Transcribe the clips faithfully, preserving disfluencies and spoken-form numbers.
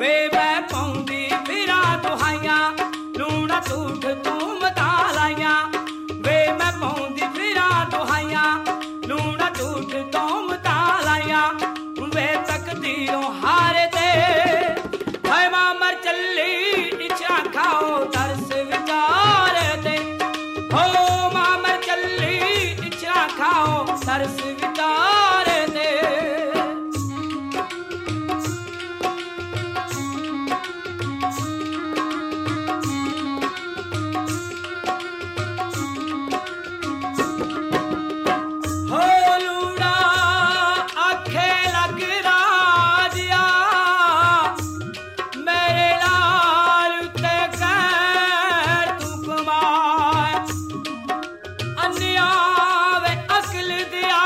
वे मैं पाउंदी फिरा दुहाइया लूना झूठ तू मता लाइया वे मैं पाउंदी फिरा दुहाइया लूना झूठ तू मता लाइया वे तकदीरों हारे दे भाई मामर चली इच्छा खाओ तरस विचार दे हो मामर चली इच्छा खाओ तरस विचार दे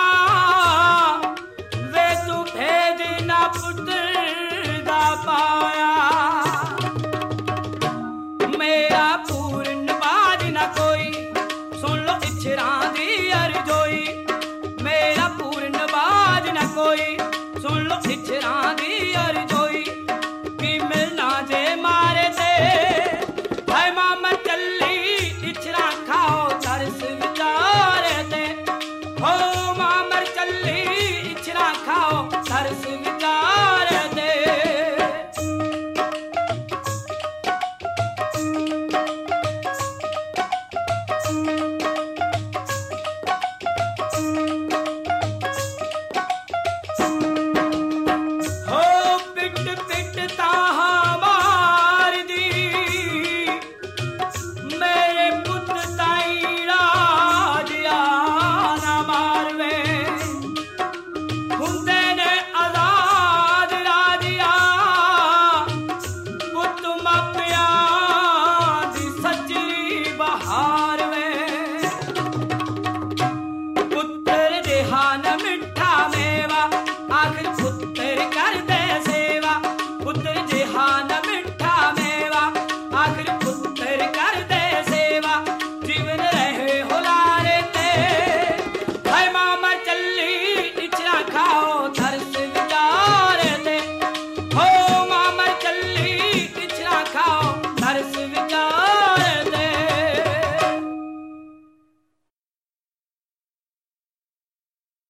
पुत्र दा पाए